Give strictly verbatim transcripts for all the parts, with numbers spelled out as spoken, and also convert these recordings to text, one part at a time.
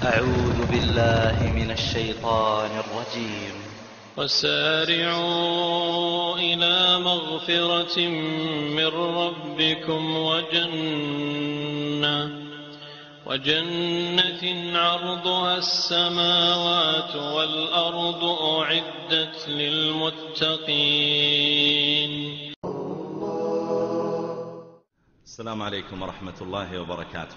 أعوذ بالله من الشيطان الرجيم. وسارعوا إلى مغفرة من ربكم وجنة وجنة عرضها السماوات والأرض أعدت للمتقين. السلام عليكم ورحمة الله وبركاته.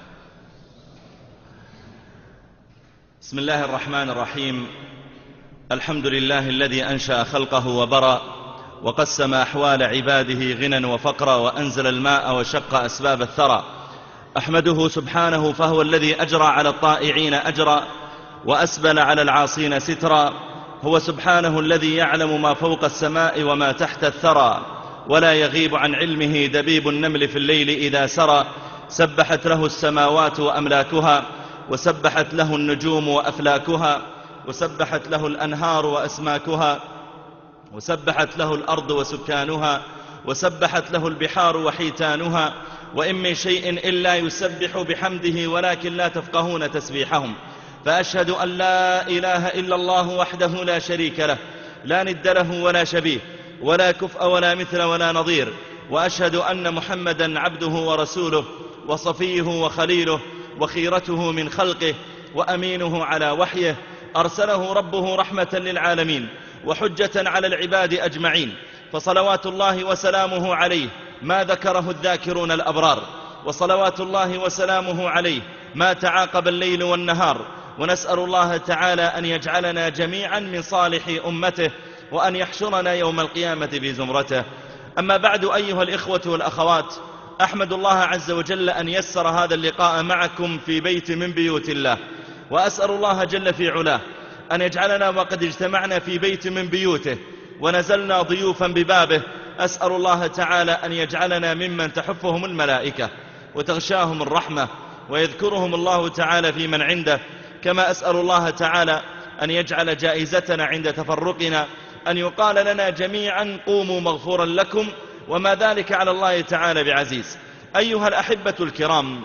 بسم الله الرحمن الرحيم. الحمد لله الذي أنشأ خلقه وبرأ وقسم أحوال عباده غنى وفقرا وأنزل الماء وشق أسباب الثرى. أحمده سبحانه فهو الذي أجرى على الطائعين أجرا وأسبل على العاصين سترا. هو سبحانه الذي يعلم ما فوق السماء وما تحت الثرى، ولا يغيب عن علمه دبيب النمل في الليل إذا سرى. سبحت له السماوات وأملاكها، وسبحت له النجوم وأفلاكها، وسبحت له الأنهار وأسماكها، وسبحت له الأرض وسكانها، وسبحت له البحار وحيتانها. وإن من شيء إلا يسبح بحمده ولكن لا تفقهون تسبيحهم. فأشهد أن لا إله إلا الله وحده لا شريك له، لا ند له ولا شبيه، ولا كفء ولا مثل ولا نظير. وأشهد أن محمدا عبده ورسوله وصفيه وخليله وخيرته من خلقه وأمينه على وحيه. أرسله ربه رحمة للعالمين وحجة على العباد أجمعين، فصلوات الله وسلامه عليه ما ذكره الذاكرون الأبرار، وصلوات الله وسلامه عليه ما تعاقب الليل والنهار. ونسأل الله تعالى أن يجعلنا جميعا من صالح أمته، وأن يحشرنا يوم القيامة بزمرته. أما بعد، أيها الإخوة والأخوات، أحمد الله عز وجل أن يسر هذا اللقاء معكم في بيت من بيوت الله، وأسأل الله جل في علاه أن يجعلنا وقد اجتمعنا في بيت من بيوته ونزلنا ضيوفا ببابه. أسأل الله تعالى أن يجعلنا ممن تحفهم الملائكة وتغشاهم الرحمة ويذكرهم الله تعالى في من عنده. كما أسأل الله تعالى أن يجعل جائزتنا عند تفرقنا أن يقال لنا جميعا قوموا مغفورا لكم، وما ذلك على الله تعالى بعزيز. أيها الأحبة الكرام،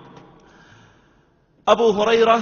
أبو هريرة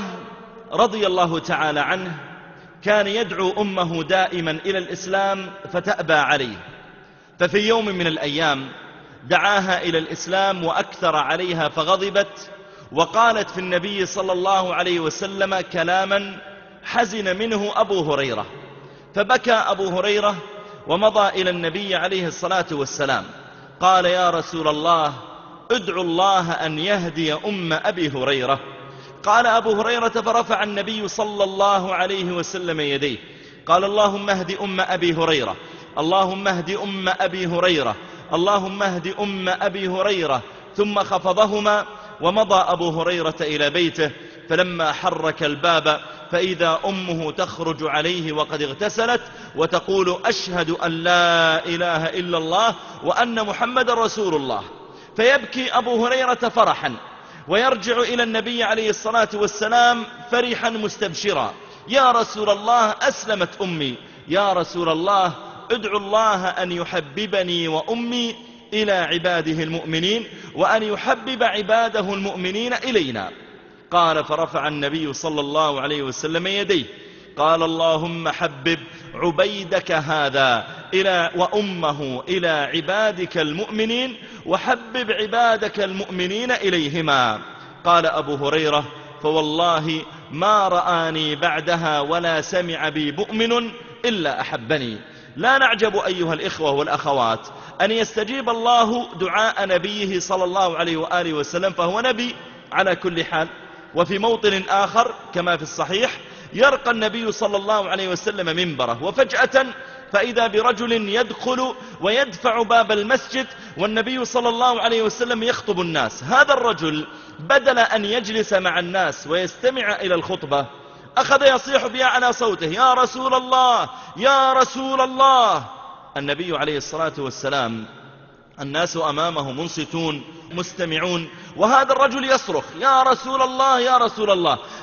رضي الله تعالى عنه كان يدعو أمه دائما إلى الإسلام فتأبى عليه، ففي يوم من الأيام دعاها إلى الإسلام وأكثر عليها فغضبت، وقالت في النبي صلى الله عليه وسلم كلاما حزن منه أبو هريرة، فبكى أبو هريرة ومضى إلى النبي عليه الصلاة والسلام. قال: يا رسول الله، ادعو الله أن يهدي أم أبي هريرة. قال أبو هريرة: فرفع النبي صلى الله عليه وسلم يديه، قال: اللهم اهد أم أبي هريرة، اللهم اهد أم أبي هريرة، اللهم اهد أم أبي هريرة. ثم خفضهما ومضى أبو هريرة إلى بيته، فلما حرك الباب فإذا أمه تخرج عليه وقد اغتسلت وتقول: أشهد أن لا إله إلا الله وأن محمد رسول الله. فيبكي أبو هريرة فرحا ويرجع إلى النبي عليه الصلاة والسلام فرحا مستبشرا: يا رسول الله، أسلمت أمي. يا رسول الله، ادعو الله أن يحببني وأمي إلى عباده المؤمنين، وأن يحبب عباده المؤمنين إلينا. قال: فرفع النبي صلى الله عليه وسلم يديه، قال: اللهم حبب عبيدك هذا إلى وأمه إلى عبادك المؤمنين، وحبب عبادك المؤمنين إليهما. قال أبو هريرة: فوالله ما رآني بعدها ولا سمع بي مؤمن إلا أحبني. لا نعجب أيها الإخوة والأخوات أن يستجيب الله دعاء نبيه صلى الله عليه وآله وسلم، فهو نبي على كل حال. وفي موطن آخر كما في الصحيح يرقى النبي صلى الله عليه وسلم منبره، وفجأة فإذا برجل يدخل ويدفع باب المسجد والنبي صلى الله عليه وسلم يخطب الناس. هذا الرجل بدل أن يجلس مع الناس ويستمع إلى الخطبة أخذ يصيح بأعلى صوته: يا رسول الله، يا رسول الله. النبي عليه الصلاة والسلام الناس أمامه منصتون مستمعون، وهذا الرجل يصرخ: يا رسول الله، يا رسول الله.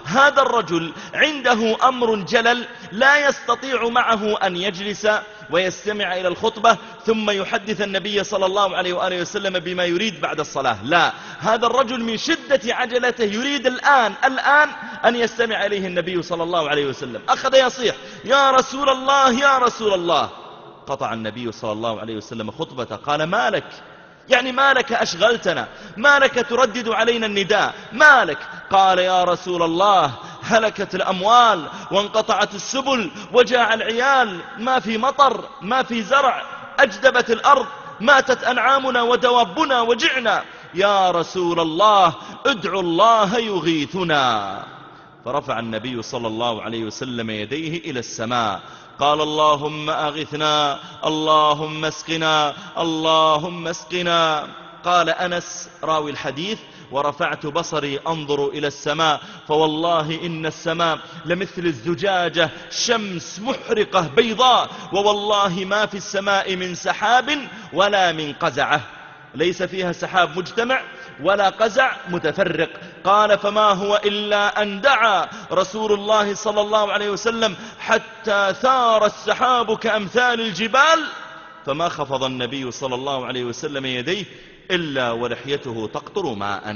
هذا الرجل عنده أمر جلل لا يستطيع معه أن يجلس ويستمع إلى الخطبة ثم يحدث النبي صلى الله عليه وآله وسلم بما يريد بعد الصلاة. لا، هذا الرجل من شدة عجلته يريد الآن الآن أن يستمع إليه النبي صلى الله عليه وسلم. أخذ يصيح: يا رسول الله يا رسول الله. قطع النبي صلى الله عليه وسلم خطبته، قال: ما لك؟ يعني ما لك أشغلتنا؟ ما لك تردد علينا النداء؟ ما لك؟ قال: يا رسول الله، هلكت الأموال وانقطعت السبل وجاع العيال، ما في مطر، ما في زرع، أجدبت الأرض، ماتت أنعامنا ودوابنا وجعنا، يا رسول الله ادعو الله يغيثنا. فرفع النبي صلى الله عليه وسلم يديه إلى السماء، قال: اللهم أغثنا، اللهم اسقنا، اللهم اسقنا. قال أنس راوي الحديث: ورفعت بصري أنظر إلى السماء فوالله إن السماء لمثل الزجاجة، شمس محرقة بيضاء، ووالله ما في السماء من سحاب ولا من قزعة، ليس فيها سحاب مجتمع ولا قزع متفرق. قال: فما هو إلا أن دعا رسول الله صلى الله عليه وسلم حتى ثار السحاب كأمثال الجبال، فما خفض النبي صلى الله عليه وسلم يديه إلا ولحيته تقطر ماء.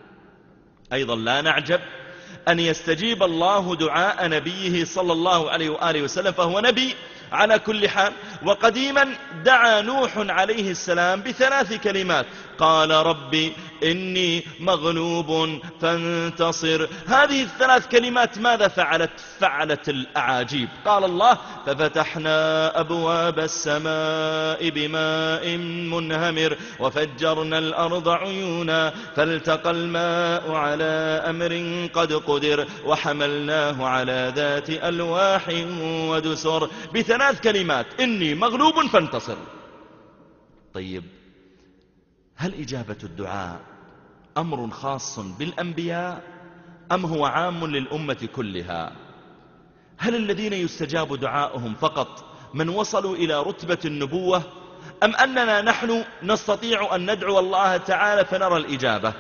أيضا لا نعجب أن يستجيب الله دعاء نبيه صلى الله عليه وآله وسلم، فهو نبي على كل حال. وقديما دعا نوح عليه السلام بثلاث كلمات، قال: ربي إني مغلوب فانتصر. هذه الثلاث كلمات ماذا فعلت؟ فعلت الأعاجيب. قال الله: ففتحنا أبواب السماء بماء منهمر وفجرنا الأرض عيونا فالتقى الماء على أمر قد قدر وحملناه على ذات ألواح ودسر. بثلاث كلمات: إني مغلوب فانتصر. طيب، هل إجابة الدعاء أمر خاص بالأنبياء أم هو عام للأمة كلها؟ هل الذين يستجاب دعاؤهم فقط من وصلوا إلى رتبة النبوة، أم أننا نحن نستطيع أن ندعو الله تعالى فنرى الإجابة؟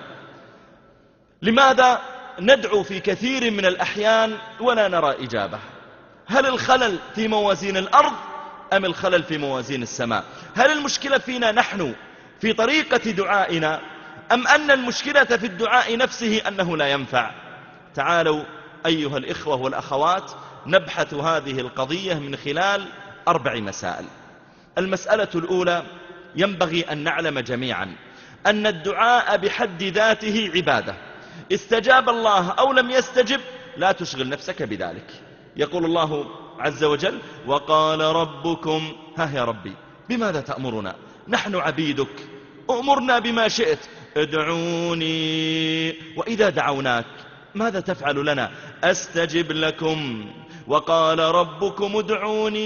لماذا ندعو في كثير من الأحيان ولا نرى إجابة؟ هل الخلل في موازين الأرض أم الخلل في موازين السماء؟ هل المشكلة فينا نحن في طريقة دعائنا أم أن المشكلة في الدعاء نفسه أنه لا ينفع؟ تعالوا أيها الإخوة والأخوات نبحث هذه القضية من خلال أربع مسائل. المسألة الأولى: ينبغي أن نعلم جميعا أن الدعاء بحد ذاته عبادة، استجاب الله أو لم يستجب لا تشغل نفسك بذلك. يقول الله عز وجل: وقال ربكم، ها يا ربي بماذا تأمرنا؟ نحن عبيدك، أمرنا بما شئت، ادعوني. وإذا دعوناك ماذا تفعل لنا؟ أستجب لكم. وقال ربكم ادعوني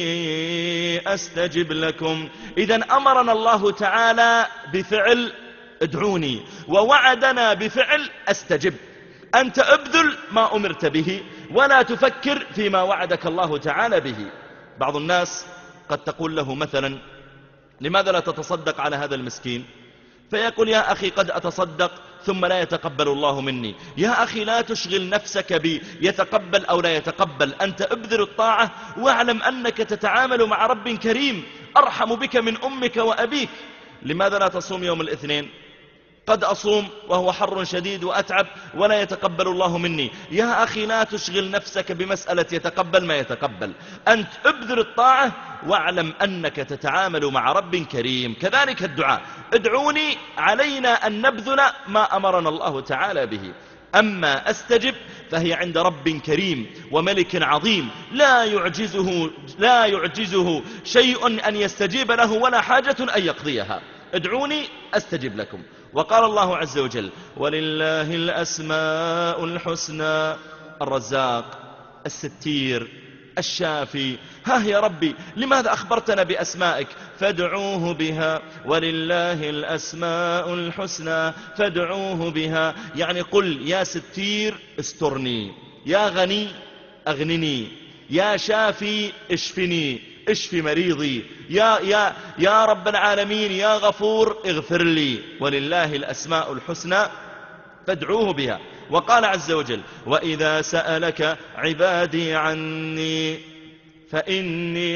أستجب لكم. إذن أمرنا الله تعالى بفعل ادعوني، ووعدنا بفعل أستجب. أنت ابذل ما أمرت به ولا تفكر فيما وعدك الله تعالى به. بعض الناس قد تقول له مثلا: لماذا لا تتصدق على هذا المسكين؟ فيقول: يا أخي قد أتصدق ثم لا يتقبل الله مني. يا أخي لا تشغل نفسك بي يتقبل أو لا يتقبل، أنت ابذل الطاعة واعلم أنك تتعامل مع رب كريم أرحم بك من أمك وأبيك. لماذا لا تصوم يوم الاثنين؟ قد أصوم وهو حر شديد وأتعب ولا يتقبل الله مني. يا أخي لا تشغل نفسك بمسألة يتقبل ما يتقبل، أنت ابذل الطاعة واعلم أنك تتعامل مع رب كريم. كذلك الدعاء، ادعوني، علينا أن نبذل ما أمرنا الله تعالى به. أما أستجب فهي عند رب كريم وملك عظيم لا يعجزه, لا يعجزه شيء أن يستجيب له ولا حاجة أن يقضيها. ادعوني أستجب لكم. وقال الله عز وجل: ولله الأسماء الحسنى، الرزاق، الستير، الشافي. ها يا ربي لماذا أخبرتنا بأسمائك؟ فادعوه بها، ولله الأسماء الحسنى فادعوه بها. يعني قل: يا ستير استرني، يا غني أغنني، يا شافي اشفني، اشفي مريضي، يا, يا, يا رب العالمين يا غفور اغفر لي. ولله الأسماء الحسنى فادعوه بها. وقال عز وجل وإذا سألك عبادي عني فإني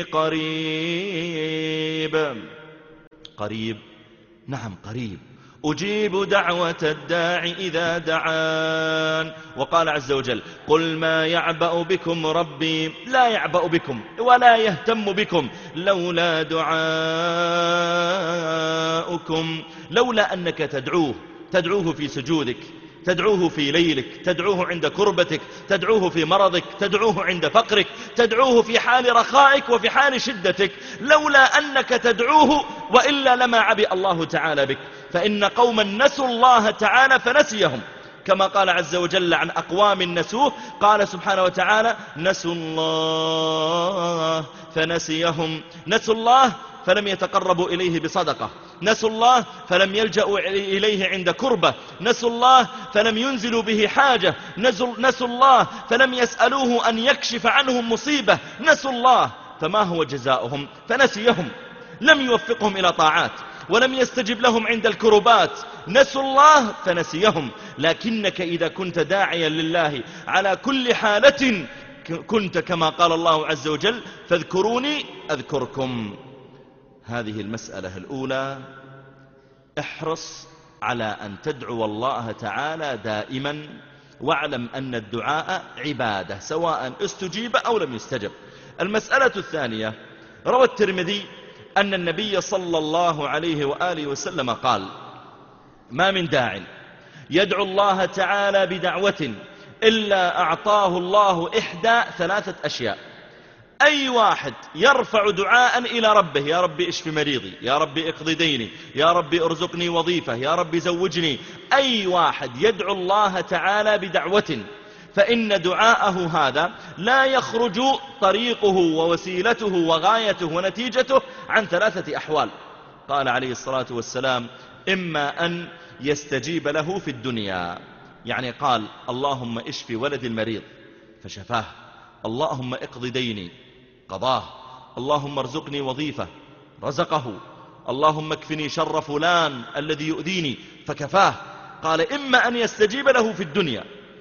قريب. قريب، نعم قريب، أجيب دعوة الداع إذا دعان. وقال عز وجل قل ما يعبأ بكم ربي، لا يعبأ بكم ولا يهتم بكم لولا دعاؤكم، لولا أنك تدعوه، تدعوه في سجودك، تدعوه في ليلك، تدعوه عند كربتك، تدعوه في مرضك، تدعوه عند فقرك، تدعوه في حال رخائك وفي حال شدتك، لولا أنك تدعوه وإلا لما عبئ الله تعالى بك. فإن قوما نسوا الله تعالى فنسيهم، كما قال عز وجل عن أقوام نسوه، قال سبحانه وتعالى نسوا الله فنسيهم. نسوا الله فلم يتقربوا إليه بصدقة، نسوا الله فلم يلجأوا إليه عند كربة، نسوا الله فلم ينزلوا به حاجة، نسوا الله فلم يسألوه أن يكشف عنهم مصيبة، نسوا الله فما هو جزاؤهم؟ فنسيهم، لم يوفقهم إلى طاعات ولم يستجب لهم عند الكربات، نسوا الله فنسيهم. لكنك إذا كنت داعيا لله على كل حالة كنت كما قال الله عز وجل فاذكروني أذكركم. هذه المسألة الأولى، احرص على أن تدعو الله تعالى دائما، واعلم أن الدعاء عبادة سواء استجيب أو لم يستجب. المسألة الثانية، روى الترمذي أن النبي صلى الله عليه وآله وسلم قال ما من داع يدعو الله تعالى بدعوة إلا أعطاه الله إحدى ثلاثة أشياء. أي واحد يرفع دعاء إلى ربه، يا ربي اشف مريضي، يا ربي اقضي ديني، يا ربي ارزقني وظيفة، يا ربي زوجني، أي واحد يدعو الله تعالى بدعوة فإن دعاءه هذا لا يخرج طريقه ووسيلته وغايته ونتيجته عن ثلاثة أحوال. قال عليه الصلاة والسلام إما أن يستجيب له في الدنيا، يعني قال اللهم اشف ولد المريض فشفاه، اللهم اقض ديني قضاه، اللهم ارزقني وظيفة رزقه، اللهم اكفني شر فلان الذي يؤذيني فكفاه. قال إما أن يستجيب له في الدنيا،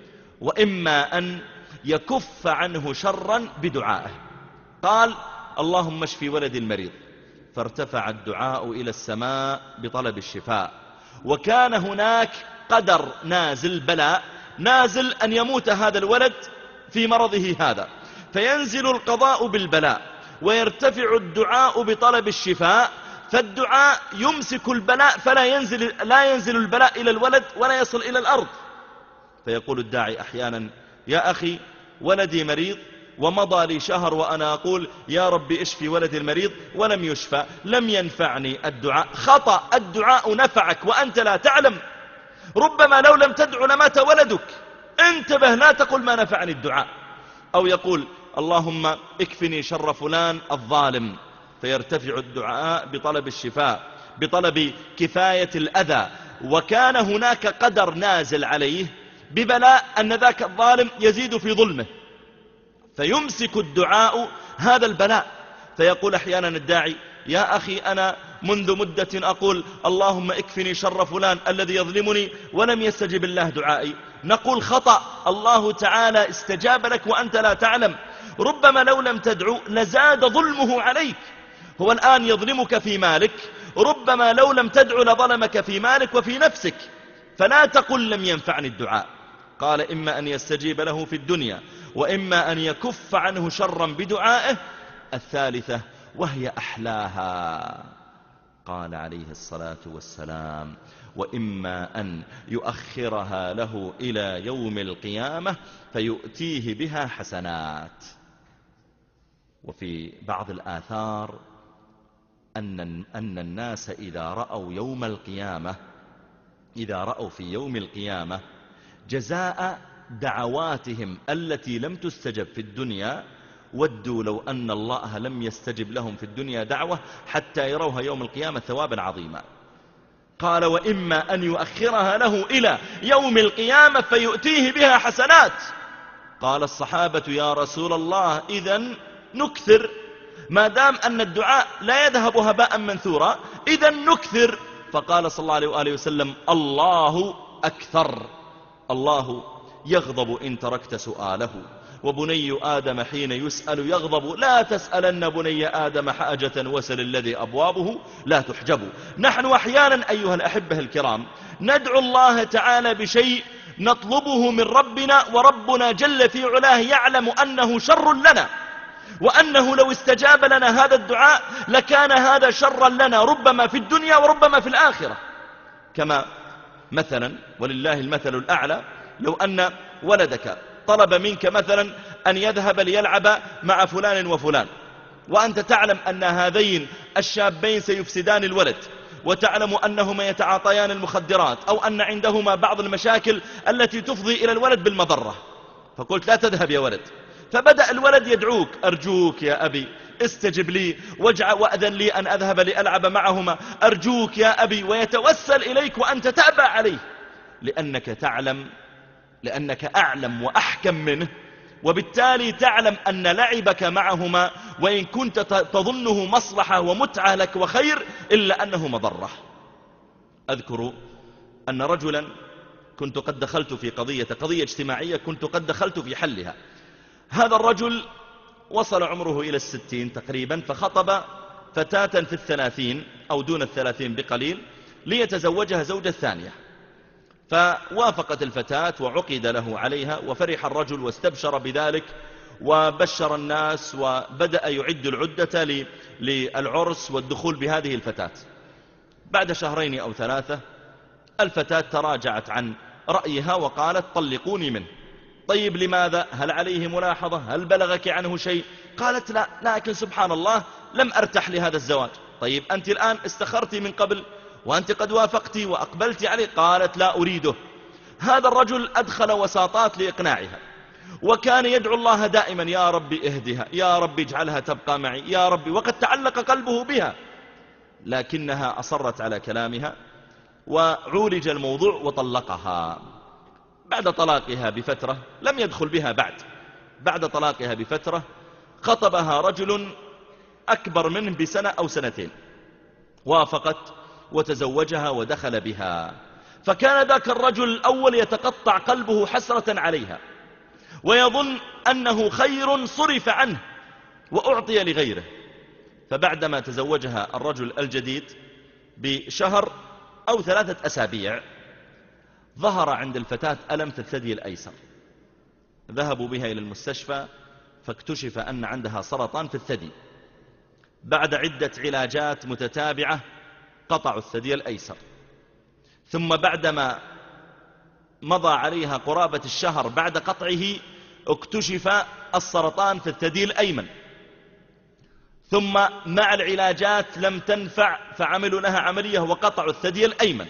وإما أن يكف عنه شرا بدعائه. قال اللهم اشف ولد المريض، فارتفع الدعاء إلى السماء بطلب الشفاء، وكان هناك قدر نازل، بلاء نازل أن يموت هذا الولد في مرضه هذا، فينزل القضاء بالبلاء ويرتفع الدعاء بطلب الشفاء، فالدعاء يمسك البلاء فلا ينزل, لا ينزل البلاء إلى الولد ولا يصل إلى الأرض. فيقول الداعي أحيانا يا أخي ولدي مريض ومضى لي شهر وأنا أقول يا ربي اشفي ولد المريض ولم يشفى، لم ينفعني الدعاء. خطأ، الدعاء نفعك وأنت لا تعلم، ربما لو لم تدع لمات ولدك. انتبه، لا تقول ما نفعني الدعاء. أو يقول اللهم اكفني شر فلان الظالم، فيرتفع الدعاء بطلب الشفاء، بطلب كفاية الأذى، وكان هناك قدر نازل عليه ببلاء أن ذاك الظالم يزيد في ظلمه، فيمسك الدعاء هذا البلاء. فيقول أحيانا الداعي يا أخي أنا منذ مدة أقول اللهم اكفني شر فلان الذي يظلمني ولم يستجب الله دعائي. نقول خطأ، الله تعالى استجاب لك وأنت لا تعلم، ربما لو لم تدعو لزاد ظلمه عليك. هو الآن يظلمك في مالك، ربما لو لم تدعو لظلمك في مالك وفي نفسك. فلا تقل لم ينفعني الدعاء. قال إما أن يستجيب له في الدنيا، وإما أن يكف عنه شرا بدعائه. الثالثة وهي أحلاها، قال عليه الصلاة والسلام وإما أن يؤخرها له إلى يوم القيامة فيؤتيه بها حسنات. وفي بعض الآثار أن, أن الناس إذا رأوا يوم القيامة، إذا رأوا في يوم القيامة جزاء دعواتهم التي لم تستجب في الدنيا، ودوا لو أن الله لم يستجب لهم في الدنيا دعوة حتى يروها يوم القيامة ثوابا عظيما. قال وإما أن يؤخرها له إلى يوم القيامة فيؤتيه بها حسنات. قال الصحابة يا رسول الله إذن نكثر، ما دام أن الدعاء لا يذهب هباء منثورا إذن نكثر. فقال صلى الله عليه وآله وسلم الله أكثر، الله يغضب إن تركت سؤاله، وبني آدم حين يسأل يغضب، لا تسألن بني آدم حاجة وسل الذي أبوابه لا تحجب. نحن أحيانا أيها الأحبة الكرام ندعو الله تعالى بشيء نطلبه من ربنا، وربنا جل في علاه يعلم أنه شر لنا، وأنه لو استجاب لنا هذا الدعاء لكان هذا شرا لنا ربما في الدنيا وربما في الآخرة. كما مثلا ولله المثل الأعلى، لو أن ولدك طلب منك مثلا أن يذهب ليلعب مع فلان وفلان، وأنت تعلم أن هذين الشابين سيفسدان الولد، وتعلم أنهما يتعاطيان المخدرات، أو أن عندهما بعض المشاكل التي تفضي إلى الولد بالمضرة، فقلت لا تذهب يا ولد. فبدأ الولد يدعوك: أرجوك يا أبي استجب لي وأذن لي أن أذهب لألعب معهما، أرجوك يا أبي، ويتوسل إليك وأنت تأبى عليه، لأنك تعلم لأنك أعلم وأحكم منه، وبالتالي تعلم أن لعبك معهما وإن كنت تظنه مصلحة ومتعة لك وخير إلا أنه مضرة. أذكر أن رجلا كنت قد دخلت في قضية قضية اجتماعية كنت قد دخلت في حلها. هذا الرجل وصل عمره إلى الستين تقريبا، فخطب فتاة في الثلاثين أو دون الثلاثين بقليل ليتزوجها زوجة ثانية، فوافقت الفتاة وعقد له عليها، وفرح الرجل واستبشر بذلك وبشر الناس، وبدأ يعد العدة للعرس والدخول بهذه الفتاة. بعد شهرين أو ثلاثة الفتاة تراجعت عن رأيها وقالت: طلقوني منه. طيب لماذا؟ هل عليه ملاحظة؟ هل بلغك عنه شيء؟ قالت: لا، لكن سبحان الله لم أرتح لهذا الزواج. طيب أنت الآن استخرتي من قبل وأنت قد وافقتي وأقبلت عليه. قالت: لا أريده. هذا الرجل أدخل وساطات لإقناعها، وكان يدعو الله دائما: يا ربي اهدها، يا ربي اجعلها تبقى معي، يا ربي، وقد تعلق قلبه بها، لكنها أصرت على كلامها وعولج الموضوع وطلقها. بعد طلاقها بفترة، لم يدخل بها بعد، بعد طلاقها بفترة خطبها رجل أكبر منه بسنة أو سنتين، وافقت وتزوجها ودخل بها. فكان ذاك الرجل الأول يتقطع قلبه حسرة عليها، ويظن أنه خير صرف عنه وأعطي لغيره. فبعدما تزوجها الرجل الجديد بشهر أو ثلاثة أسابيع ظهر عند الفتاة ألم في الثدي الأيسر. ذهبوا بها إلى المستشفى فاكتشف أن عندها سرطان في الثدي. بعد عدة علاجات متتابعة قطعوا الثدي الأيسر، ثم بعدما مضى عليها قرابة الشهر بعد قطعه اكتشف السرطان في الثدي الأيمن، ثم مع العلاجات لم تنفع فعملوا لها عملية وقطعوا الثدي الأيمن.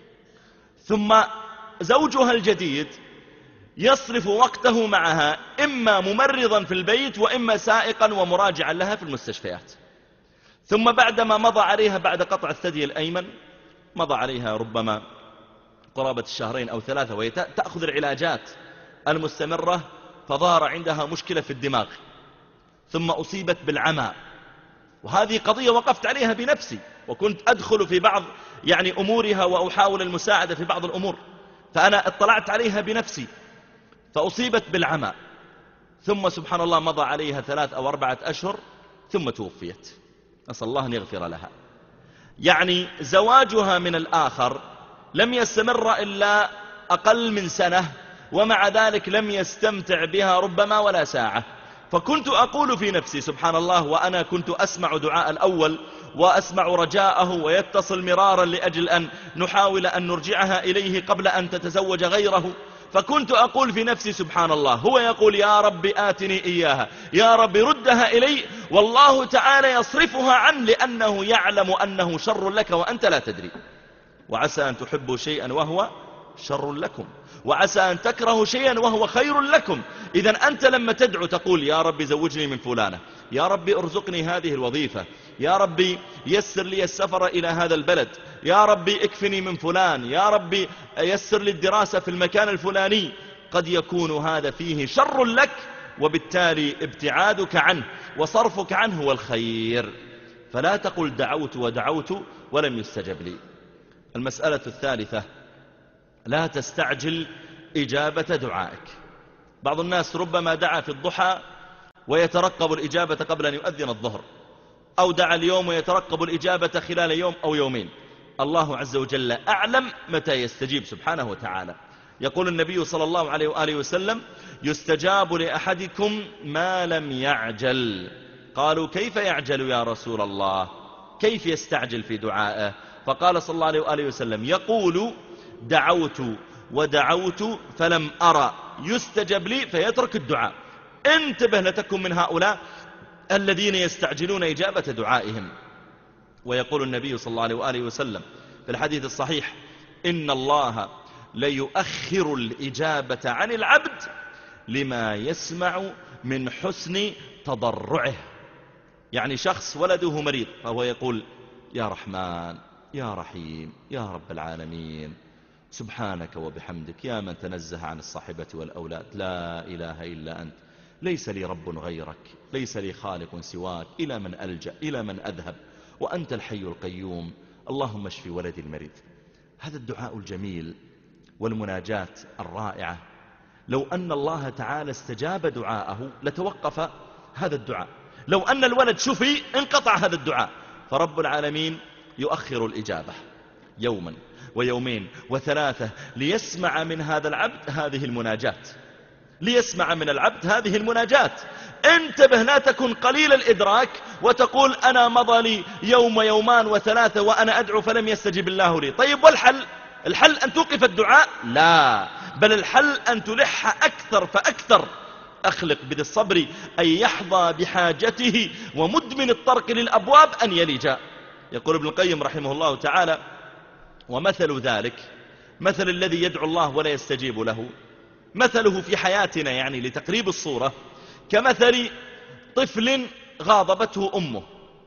ثم زوجها الجديد يصرف وقته معها إما ممرضا في البيت وإما سائقا ومراجعا لها في المستشفيات. ثم بعدما مضى عليها بعد قطع الثدي الأيمن مضى عليها ربما قرابة الشهرين أو ثلاثة وهي تأخذ العلاجات المستمرة، فظهر عندها مشكلة في الدماغ، ثم أصيبت بالعمى. وهذه قضية وقفت عليها بنفسي، وكنت أدخل في بعض يعني أمورها وأحاول المساعدة في بعض الأمور، فأنا اطلعت عليها بنفسي، فأصيبت بالعمى. ثم سبحان الله مضى عليها ثلاث أو أربعة أشهر ثم توفيت، أسأل الله أن يغفر لها. يعني زواجها من الآخر لم يستمر إلا أقل من سنة، ومع ذلك لم يستمتع بها ربما ولا ساعة. فكنت أقول في نفسي سبحان الله، وأنا كنت أسمع دعاء الأول وأسمع رجاءه ويتصل مرارا لأجل أن نحاول أن نرجعها إليه قبل أن تتزوج غيره، فكنت أقول في نفسي سبحان الله، هو يقول يا رب آتني إياها، يا رب ردها إلي، والله تعالى يصرفها عنه لأنه يعلم أنه شر لك وأنت لا تدري. وعسى أن تحبوا شيئا وهو شر لكم، وعسى أن تكرهوا شيئا وهو خير لكم. إذن أنت لما تدعو تقول يا رب زوجني من فلانة، يا رب ارزقني هذه الوظيفة، يا رب يسر لي السفر إلى هذا البلد، يا رب اكفني من فلان، يا رب يسر لي الدراسة في المكان الفلاني، قد يكون هذا فيه شر لك، وبالتالي ابتعادك عنه وصرفك عنه هو الخير. فلا تقل دعوت ودعوت ولم يستجب لي. المسألة الثالثة، لا تستعجل إجابة دعائك. بعض الناس ربما دعا في الضحى ويترقب الإجابة قبل أن يؤذن الظهر، أو دعا اليوم ويترقب الإجابة خلال يوم أو يومين. الله عز وجل أعلم متى يستجيب سبحانه وتعالى. يقول النبي صلى الله عليه وآله وسلم: يستجاب لأحدكم ما لم يعجل. قالوا: كيف يعجل يا رسول الله؟ كيف يستعجل في دعائه؟ فقال صلى الله عليه وآله وسلم: يقول: دعوت ودعوت فلم أرى يستجب لي فيترك الدعاء. انتبه لتكن من هؤلاء الذين يستعجلون إجابة دعائهم. ويقول النبي صلى الله عليه وآله وسلم في الحديث الصحيح: إن الله ليؤخر الإجابة عن العبد لما يسمع من حسن تضرعه. يعني شخص ولده مريض فهو يقول: يا رحمن يا رحيم يا رب العالمين سبحانك وبحمدك يا من تنزه عن الصاحبة والأولاد، لا إله إلا أنت، ليس لي رب غيرك، ليس لي خالق سواك، إلى من ألجأ، إلى من أذهب، وأنت الحي القيوم، اللهم اشف ولدي المريض. هذا الدعاء الجميل والمناجاة الرائعة، لو أن الله تعالى استجاب دعاءه لتوقف هذا الدعاء. لو أن الولد شفي انقطع هذا الدعاء. فرب العالمين يؤخر الإجابة يوما ويومين وثلاثة ليسمع من هذا العبد هذه المناجات، ليسمع من العبد هذه المناجات. انتبه، لا تكن قليل الإدراك وتقول: أنا مضى لي يوم ويومان وثلاثة وأنا أدعو فلم يستجب الله لي. طيب والحل؟ الحل أن توقف الدعاء؟ لا، بل الحل أن تلح أكثر فأكثر. أخلق بذي الصبر أن يحظى بحاجته ومدمن الطرق للأبواب أن يلج. يقول ابن القيم رحمه الله تعالى: ومثل ذلك، مثل الذي يدعو الله ولا يستجيب له، مثله في حياتنا يعني لتقريب الصورة كمثل طفل غاضبته أمه،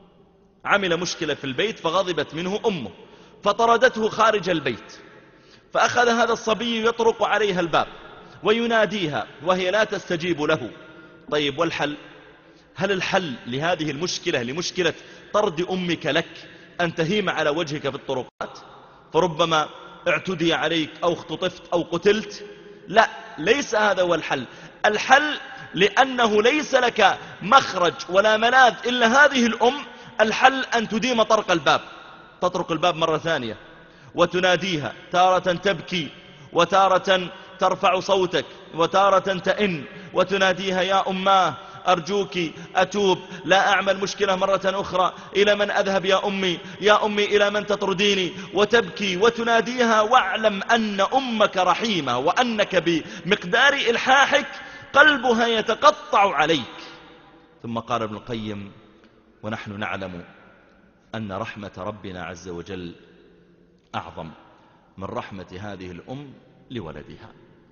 عمل مشكلة في البيت فغضبت منه أمه فطردته خارج البيت، فأخذ هذا الصبي يطرق عليها الباب ويناديها وهي لا تستجيب له. طيب والحل؟ هل الحل لهذه المشكلة، لمشكلة طرد أمك لك، أن تهيم على وجهك في الطرقات فربما اعتدي عليك أو اختطفت أو قتلت؟ لا، ليس هذا هو الحل. الحل لأنه ليس لك مخرج ولا ملاذ إلا هذه الأم، الحل أن تديم طرق الباب، تطرق الباب مرة ثانية وتناديها، تارة تبكي وتارة ترفع صوتك وتارة تئن وتناديها: يا أماه أرجوك أتوب، لا أعمل مشكلة مرة أخرى، إلى من أذهب يا أمي، يا أمي إلى من تطرديني، وتبكي وتناديها. واعلم أن أمك رحيمة وأنك بمقدار إلحاحك قلبها يتقطع عليك. ثم قال ابن القيم: ونحن نعلم أن رحمة ربنا عز وجل أعظم من رحمة هذه الأم لولدها.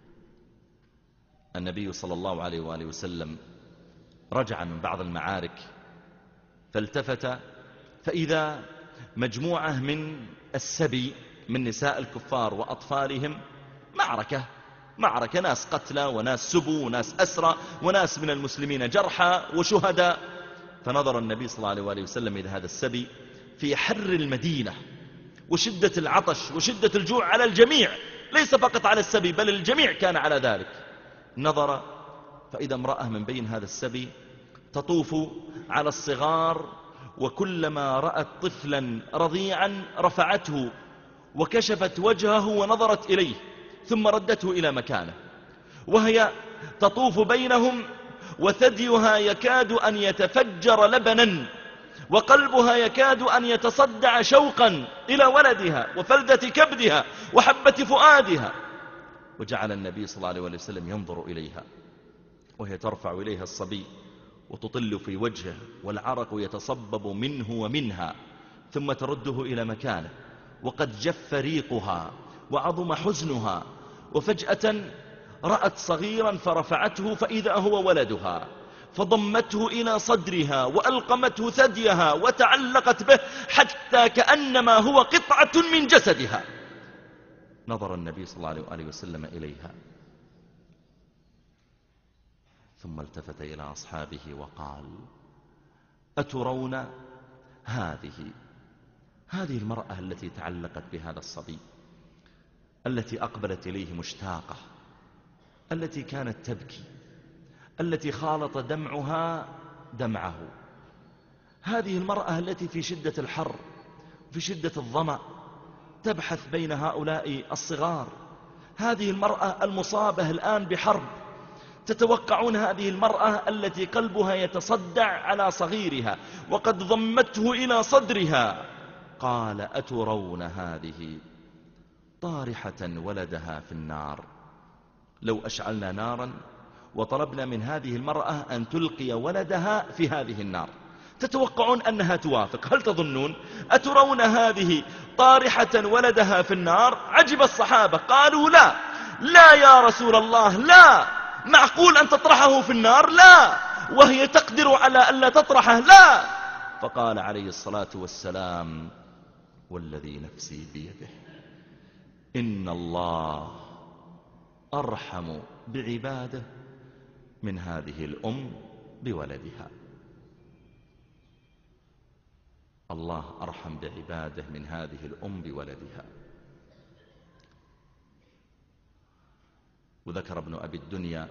النبي صلى الله عليه وآله وسلم رجع من بعض المعارك فالتفت فإذا مجموعة من السبي من نساء الكفار وأطفالهم معركة معركة ناس قتلى وناس سبوا وناس أسرى وناس من المسلمين جرحى وشهداء. فنظر النبي صلى الله عليه وآله وسلم إلى هذا السبي في حر المدينة وشدة العطش وشدة الجوع على الجميع، ليس فقط على السبي بل الجميع كان على ذلك. نظر فإذا امرأة من بين هذا السبي تطوف على الصغار، وكلما رأت طفلا رضيعا رفعته وكشفت وجهه ونظرت إليه ثم ردته إلى مكانه، وهي تطوف بينهم وثديها يكاد أن يتفجر لبنا وقلبها يكاد أن يتصدع شوقا إلى ولدها وفلدة كبدها وحبة فؤادها. وجعل النبي صلى الله عليه وسلم ينظر إليها وهي ترفع إليها الصبي وتطل في وجهه والعرق يتصبب منه ومنها، ثم ترده إلى مكانه وقد جف ريقها وعظم حزنها، وفجأة رأت صغيرا فرفعته فإذا هو ولدها، فضمته إلى صدرها وألقمته ثديها وتعلقت به حتى كأنما هو قطعة من جسدها. نظر النبي صلى الله عليه وآله وسلم إليها ثم التفت إلى أصحابه وقال: أترون هذه هذه المرأة التي تعلقت بهذا الصبي، التي أقبلت إليه مشتاقة التي كانت تبكي، التي خالط دمعها دمعه، هذه المرأة التي في شدة الحر في شدة الظمأ تبحث بين هؤلاء الصغار، هذه المرأة المصابة الآن بحرب، تتوقعون هذه المرأة التي قلبها يتصدع على صغيرها وقد ضمته إلى صدرها. قال أترون هذه طارحة ولدها في النار؟ لو أشعلنا نارا وطلبنا من هذه المرأة أن تلقي ولدها في هذه النار، تتوقعون أنها توافق؟ هل تظنون؟ أترون هذه طارحة ولدها في النار؟ عجب الصحابة، قالوا لا لا يا رسول الله، لا، معقول أن تطرحه في النار؟ لا، وهي تقدر على ألا تطرحه؟ لا. فقال عليه الصلاة والسلام والذي نفسي بيده إن الله أرحم بعباده من هذه الأم بولدها. الله أرحم بعباده من هذه الأم بولدها. وذكر ابن أبي الدنيا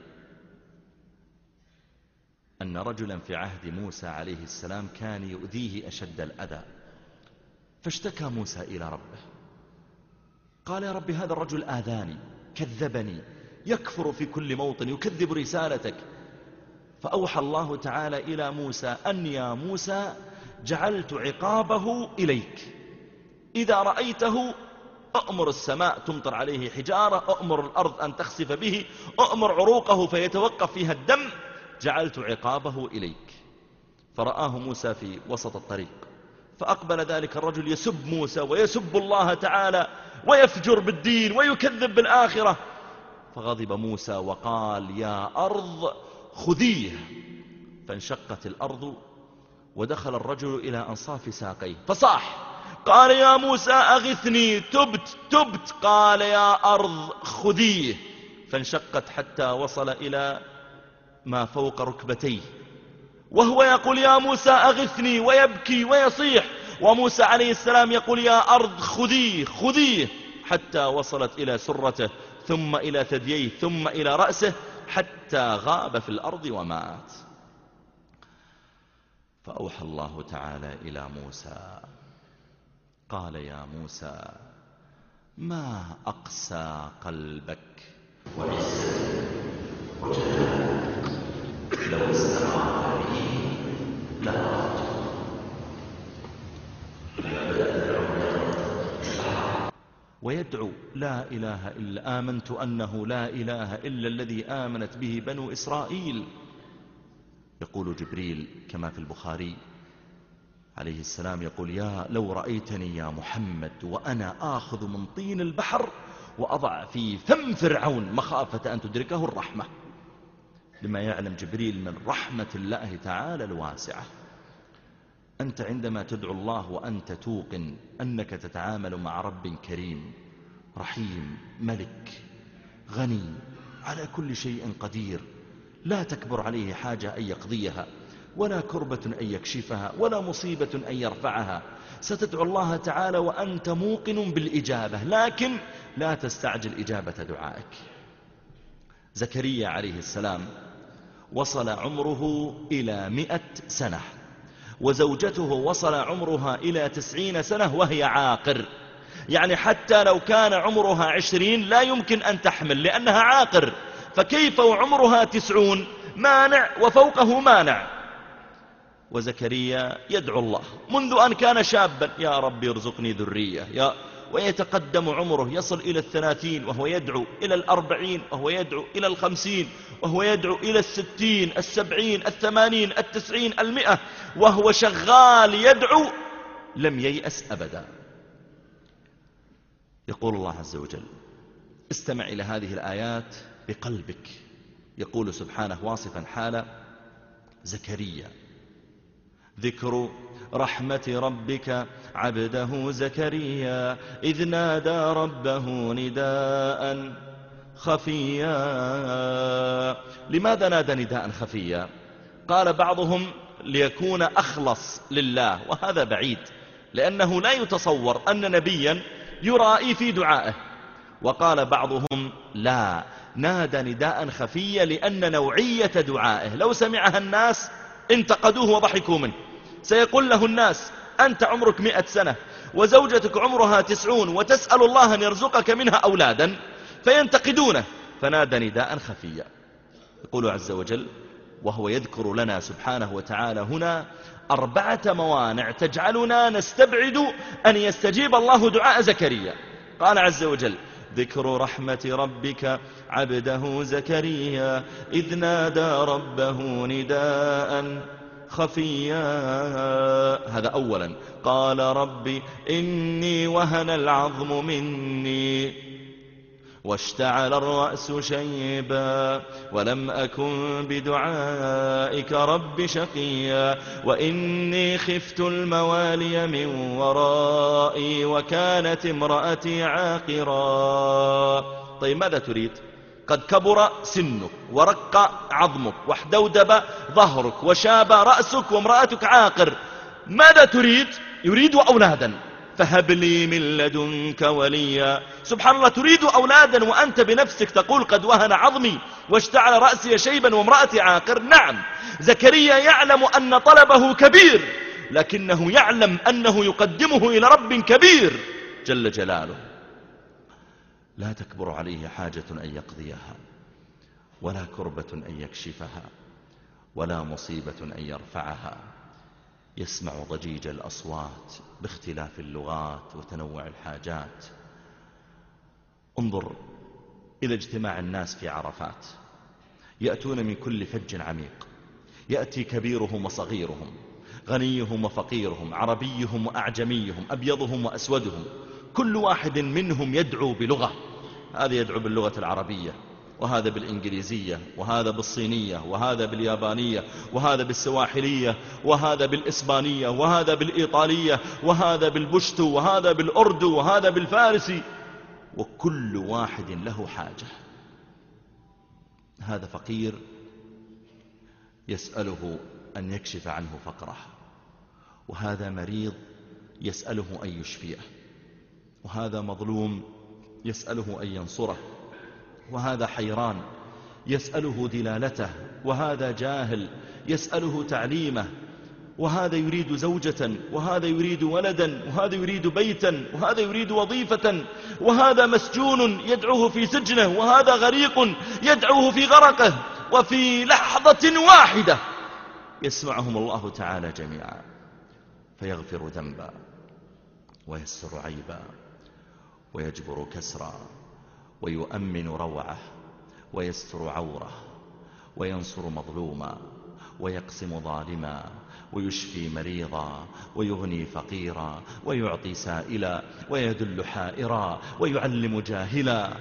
أن رجلا في عهد موسى عليه السلام كان يؤذيه أشد الأذى، فاشتكى موسى إلى ربه، قال يا رب هذا الرجل آذاني، كذبني، يكفر في كل موطن، يكذب رسالتك. فأوحى الله تعالى إلى موسى أن يا موسى جعلت عقابه إليك، إذا رأيته أأمر السماء تمطر عليه حجارة، أأمر الأرض أن تخسف به، أأمر عروقه فيتوقف فيها الدم، جعلت عقابه إليك. فرآه موسى في وسط الطريق، فأقبل ذلك الرجل يسب موسى ويسب الله تعالى ويفجر بالدين ويكذب بالآخرة، فغضب موسى وقال يا أرض خذيه، فانشقت الأرض ودخل الرجل إلى أنصاف ساقيه فصاح، قال يا موسى أغثني، تبت تبت، قال يا أرض خذيه، فانشقت حتى وصل إلى ما فوق ركبتيه، وهو يقول يا موسى أغثني ويبكي ويصيح، وموسى عليه السلام يقول يا أرض خذيه خذيه، حتى وصلت إلى سرته ثم إلى ثدييه ثم إلى رأسه حتى غاب في الأرض ومات. فأوحى الله تعالى إلى موسى قال يا موسى ما أقسى قلبك وعزتك وجلالك لو استمر به لأردت. ويدعو لا إله إلا آمنت أنه لا إله إلا الذي آمنت به بنو إسرائيل. يقول جبريل كما في البخاري عليه السلام يقول يا لو رأيتني يا محمد وأنا آخذ من طين البحر وأضع في فم فرعون مخافة أن تدركه الرحمة، لما يعلم جبريل من رحمة الله تعالى الواسعة. أنت عندما تدعو الله وأنت توقن أنك تتعامل مع رب كريم رحيم ملك غني على كل شيء قدير، لا تكبر عليه حاجة أن يقضيها، ولا كربة أن يكشفها، ولا مصيبة أن يرفعها، ستدعو الله تعالى وأنت موقن بالإجابة، لكن لا تستعجل إجابة دعائك. زكريا عليه السلام وصل عمره إلى مئة سنة، وزوجته وصل عمرها إلى تسعين سنة وهي عاقر، يعني حتى لو كان عمرها عشرين لا يمكن أن تحمل لأنها عاقر، فكيف وعمرها تسعون؟ مانع وفوقه مانع. وزكريا يدعو الله منذ أن كان شابا يا رب ارزقني ذرية، يا ويتقدم عمره يصل إلى الثلاثين وهو يدعو، إلى الأربعين وهو يدعو، إلى الخمسين وهو يدعو، إلى الستين السبعين الثمانين التسعين المئة وهو شغال يدعو، لم ييأس أبدا. يقول الله عز وجل استمع إلى هذه الآيات بقلبك. يقول سبحانه واصفا حال زكريا ذكر رحمة ربك عبده زكريا إذ نادى ربه نداء خفيا. لماذا نادى نداء خفيا؟ قال بعضهم ليكون أخلص لله، وهذا بعيد، لأنه لا يتصور أن نبيا يرائي في دعائه، وقال بعضهم لا، نادى نداء خفيا لأن نوعية دعائه لو سمعها الناس انتقدوه وضحكوا منه. سيقول له الناس أنت عمرك مئة سنة وزوجتك عمرها تسعون وتسأل الله أن يرزقك منها أولادا، فينتقدونه. فنادى نداء خفيا. يقول عز وجل وهو يذكر لنا سبحانه وتعالى هنا أربعة موانع تجعلنا نستبعد أن يستجيب الله دعاء زكريا. قال عز وجل ذكر رحمة ربك عبده زكريا إذ نادى ربه نداء خفيا. هذا أولا. قال رب إني وهن العظم مني واشتعل الرأس شيبا ولم أكن بدعائك رب شقيا وإني خفت الموالي من ورائي وكانت امرأتي عاقرا. طيب ماذا تريد؟ قد كبر سنك ورق عظمك واحدودب ظهرك وشاب رأسك وامرأتك عاقر، ماذا تريد؟ يريد أولادا. فهب لي من لدنك وليا. سبحان الله، تريد أولادا وأنت بنفسك تقول قد وهن عظمي واشتعل رأسي شيبا وامرأتي عاقر. نعم، زكريا يعلم أن طلبه كبير، لكنه يعلم أنه يقدمه إلى رب كبير جل جلاله. لا تكبر عليه حاجة أن يقضيها، ولا كربة أن يكشفها، ولا مصيبة أن يرفعها. يسمع ضجيج الأصوات باختلاف اللغات وتنوع الحاجات. انظر إلى اجتماع الناس في عرفات، يأتون من كل فج عميق، يأتي كبيرهم وصغيرهم، غنيهم وفقيرهم، عربيهم وأعجميهم، أبيضهم وأسودهم، كل واحد منهم يدعو بلغة. هذا يدعو باللغة العربية، وهذا بالإنجليزية، وهذا بالصينية، وهذا باليابانية، وهذا بالسواحلية، وهذا بالإسبانية، وهذا بالإيطالية، وهذا بالبشتو، وهذا بالأردو، وهذا بالفارسي، وكل واحد له حاجة. هذا فقير يسأله أن يكشف عنه فقره، وهذا مريض يسأله أن يشفيه، وهذا مظلوم يسأله أن ينصره، وهذا حيران يسأله دلالته، وهذا جاهل يسأله تعليمه، وهذا يريد زوجة، وهذا يريد ولدا، وهذا يريد بيتا، وهذا يريد وظيفة، وهذا مسجون يدعوه في سجنه، وهذا غريق يدعوه في غرقه. وفي لحظة واحدة يسمعهم الله تعالى جميعا فيغفر ذنبا ويسر عيبا ويجبر كسرا ويؤمن روعه ويستر عوره وينصر مظلوما ويقسم ظالما ويشفي مريضا ويغني فقيرا ويعطي سائلا ويدل حائرا ويعلم جاهلا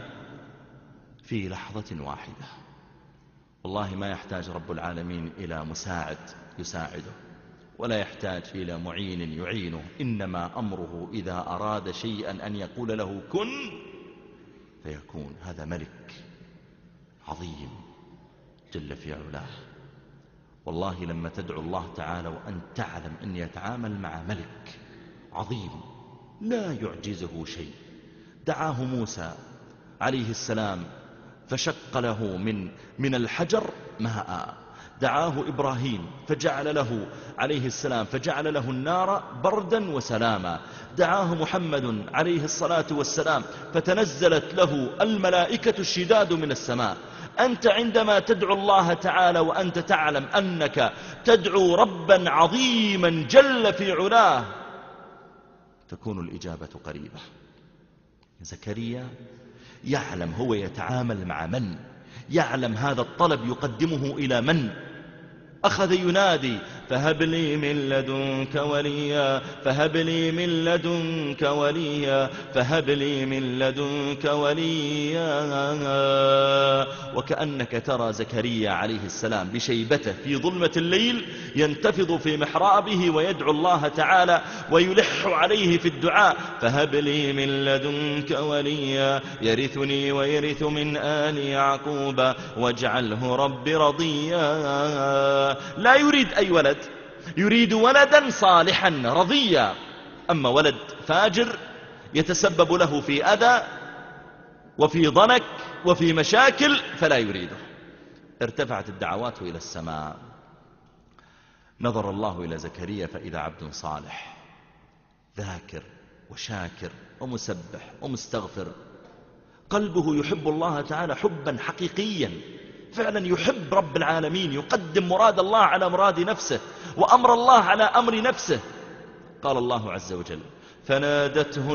في لحظة واحدة. والله ما يحتاج رب العالمين إلى مساعد يساعده، ولا يحتاج إلى معين يعينه، إنما أمره إذا أراد شيئا أن يقول له كن فيكون. هذا ملك عظيم جل في علاه. والله لما تدعو الله تعالى وأن تعلم أن يتعامل مع ملك عظيم لا يعجزه شيء. دعاه موسى عليه السلام فشق له من, من الحجر ماء، دعاه إبراهيم فجعل له عليه السلام فجعل له النار بردا وسلاما، دعاه محمد عليه الصلاة والسلام فتنزلت له الملائكة الشداد من السماء. أنت عندما تدعو الله تعالى وأنت تعلم أنك تدعو ربا عظيما جل في علاه تكون الإجابة قريبة. زكريا يعلم هو يتعامل مع من، يعلم هذا الطلب يقدمه إلى من. أخذ ينادي فهب لي من لدنك وليا، فهب لي من لدنك وليا، فهب لي من لدنك وليا. وكأنك ترى زكريا عليه السلام بشيبته في ظلمة الليل ينتفض في محرابه ويدعو الله تعالى ويلح عليه في الدعاء فهب لي من لدنك وليا يرثني ويرث من آل يعقوب واجعله رب رضيا. لا يريد أي ولد، يريد ولدا صالحا رضيا. أما ولد فاجر يتسبب له في أذى وفي ضنك وفي مشاكل فلا يريده. ارتفعت الدعوات إلى السماء. نظر الله إلى زكريا فإذا عبد صالح ذاكر وشاكر ومسبح ومستغفر، قلبه يحب الله تعالى حبا حقيقيا، فعلا يحب رب العالمين، يقدم مراد الله على مراد نفسه وأمر الله على أمر نفسه. قال الله عز وجل: فنادته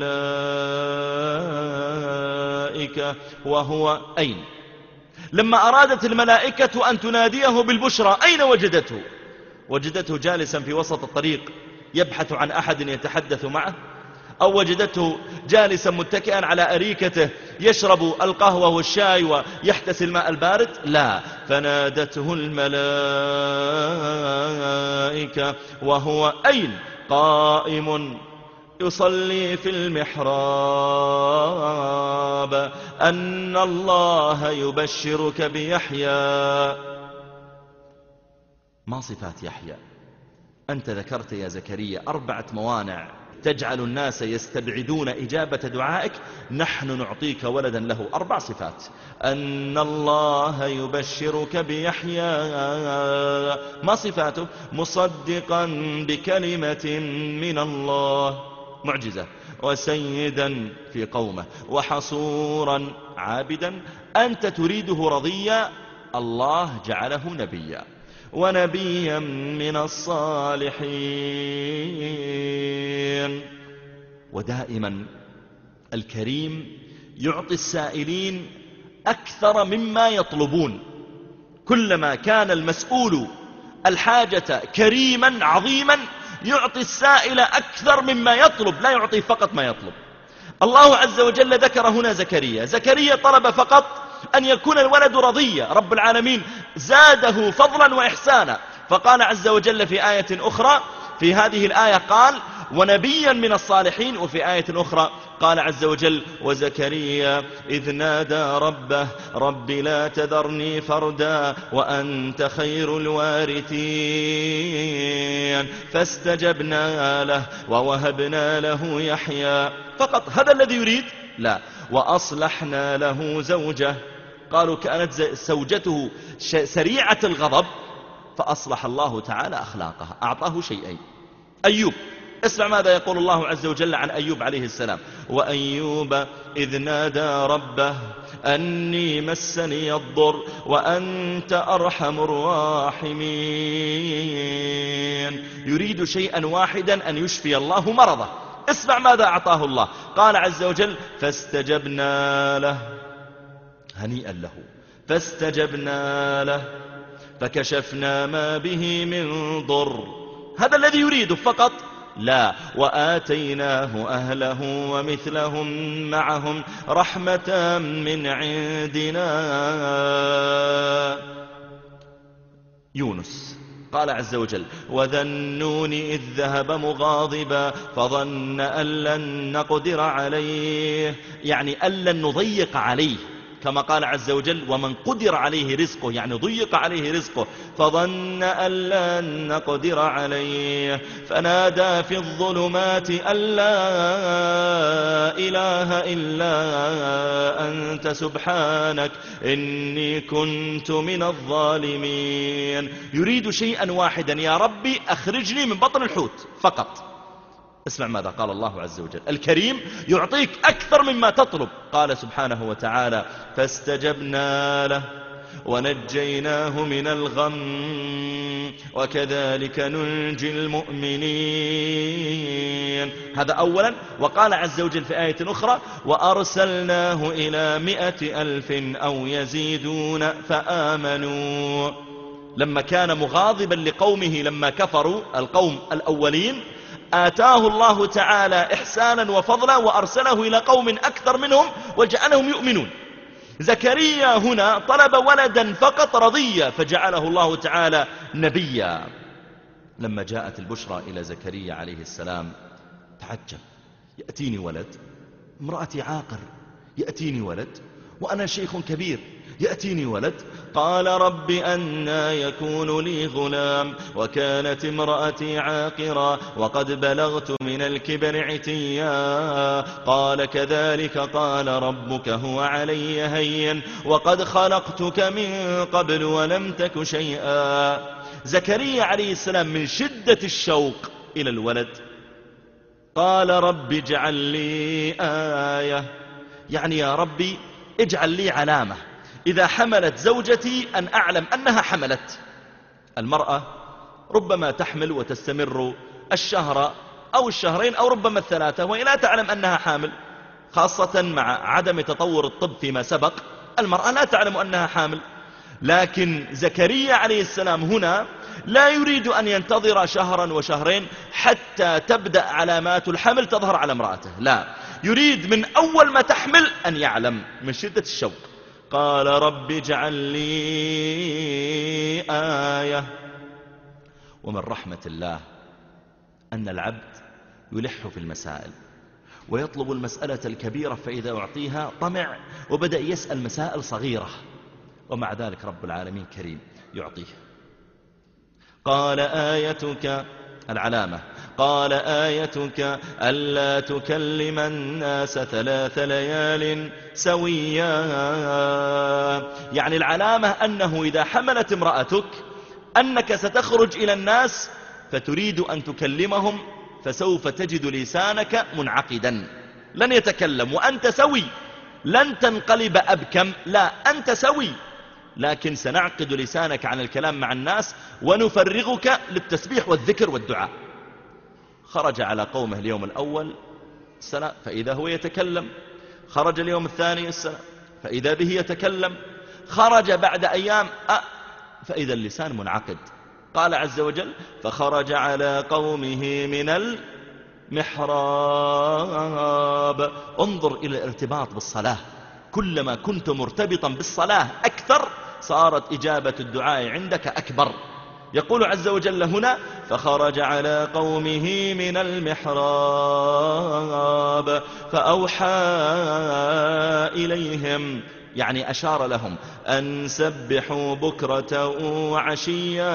الملائكة وهو أين؟ لما أرادت الملائكة أن تناديه بالبشرى أين وجدته؟ وجدته جالسا في وسط الطريق يبحث عن أحد يتحدث معه، أو وجدته جالسا متكئا على أريكته يشرب القهوة والشاي ويحتسي الماء البارد؟ لا، فنادته الملائكة وهو أين؟ قائم يصلي في المحراب أن الله يبشرك بيحيى. ما صفات يحيى؟ أنت ذكرت يا زكريا أربعة موانع تجعل الناس يستبعدون إجابة دعائك، نحن نعطيك ولدا له أربع صفات. أن الله يبشرك بيحيى، ما صفاته؟ مصدقا بكلمة من الله، معجزة، وسيدا في قومه، وحصورا عابدا. أنت تريده رضيا، الله جعله نبيا، ونبيا من الصالحين. ودائما الكريم يعطي السائلين أكثر مما يطلبون. كلما كان المسؤول الحاجة كريما عظيما يعطي السائل أكثر مما يطلب، لا يعطي فقط ما يطلب. الله عز وجل ذكر هنا زكريا. زكريا طلب فقط أن يكون الولد رضيا، رب العالمين زاده فضلا وإحسانا، فقال عز وجل في آية أخرى، في هذه الآية قال ونبيا من الصالحين، وفي آية أخرى قال عز وجل وزكريا إذ نادى ربه رب لا تذرني فردا وأنت خير الوارثين فاستجبنا له ووهبنا له يحيى. فقط هذا الذي يريد؟ لا. وأصلحنا له زوجه، قالوا كانت زوجته سريعة الغضب فأصلح الله تعالى أخلاقها، أعطاه شيئين. أيوب، اسمع ماذا يقول الله عز وجل عن أيوب عليه السلام: وأيوب إذ نادى ربه أني مسني الضر وأنت أرحم الراحمين. يريد شيئا واحدا، أن يشفي الله مرضه. اسمع ماذا أعطاه الله، قال عز وجل فاستجبنا له، هنيئا له، فاستجبنا له فكشفنا ما به من ضر. هذا الذي يريده فقط؟ لا. وآتيناه أهله ومثلهم معهم رحمة من عندنا. يونس قال عز وجل وذا النون إذ ذهب مغاضبا فظن أن لن نقدر عليه، يعني أن لن نضيق عليه، كما قال عز وجل ومن قدر عليه رزقه، يعني ضيق عليه رزقه، فظن أن لن نقدر عليه فنادى في الظلمات أن لا إله إلا أنت سبحانك إني كنت من الظالمين. يريد شيئا واحدا: يا ربي أخرجني من بطن الحوت فقط. اسمع ماذا قال الله عز وجل. الكريم يعطيك أكثر مما تطلب. قال سبحانه وتعالى فاستجبنا له ونجيناه من الغم وكذلك ننجي المؤمنين. هذا أولا. وقال عز وجل في آية أخرى وأرسلناه إلى مئة ألف أو يزيدون فآمنوا. لما كان مغاضبا لقومه لما كفروا القوم الأولين، آتاه الله تعالى إحسانا وفضلا وأرسله إلى قوم أكثر منهم وجعلهم يؤمنون. زكريا هنا طلب ولدا فقط رضيا فجعله الله تعالى نبيا. لما جاءت البشرى إلى زكريا عليه السلام تعجب: يأتيني ولد، امرأتي عاقر، يأتيني ولد وأنا شيخ كبير، يأتيني ولد. قال رب أنى يكون لي غلام وكانت امرأتي عاقرا وقد بلغت من الكبر عتيا. قال كذلك قال ربك هو علي هين وقد خلقتك من قبل ولم تك شيئا. زكريا عليه السلام من شدة الشوق إلى الولد قال رب اجعل لي آية، يعني يا ربي اجعل لي علامة إذا حملت زوجتي أن أعلم أنها حملت. المرأة ربما تحمل وتستمر الشهر أو الشهرين أو ربما الثلاثة وهي لا تعلم أنها حامل، خاصة مع عدم تطور الطب فيما سبق المرأة لا تعلم أنها حامل. لكن زكريا عليه السلام هنا لا يريد أن ينتظر شهرا وشهرين حتى تبدأ علامات الحمل تظهر على امرأته، لا، يريد من أول ما تحمل أن يعلم من شدة الشوق. قال رب اجعل لي آية. ومن رحمة الله أن العبد يلح في المسائل ويطلب المسألة الكبيرة فإذا أعطيها طمع وبدأ يسأل مسائل صغيرة، ومع ذلك رب العالمين كريم يعطيه. قال آيتك العلامة، قال آيتك ألا تكلم الناس ثلاث ليال سويا، يعني العلامة أنه إذا حملت امرأتك أنك ستخرج إلى الناس فتريد أن تكلمهم فسوف تجد لسانك منعقدا لن يتكلم وأنت سوي، لن تنقلب أبكم، لا أنت سوي، لكن سنعقد لسانك عن الكلام مع الناس ونفرغك للتسبيح والذكر والدعاء. خرج على قومه اليوم الأول السنة فإذا هو يتكلم، خرج اليوم الثاني السنة فإذا به يتكلم، خرج بعد أيام أه فإذا اللسان منعقد. قال عز وجل فخرج على قومه من المحراب. انظر إلى الارتباط بالصلاة، كلما كنت مرتبطا بالصلاة أكثر صارت إجابة الدعاء عندك أكبر. يقول عز وجل هنا فخرج على قومه من المحراب فأوحى إليهم، يعني أشار لهم أن سبحوا بكرة وعشيا،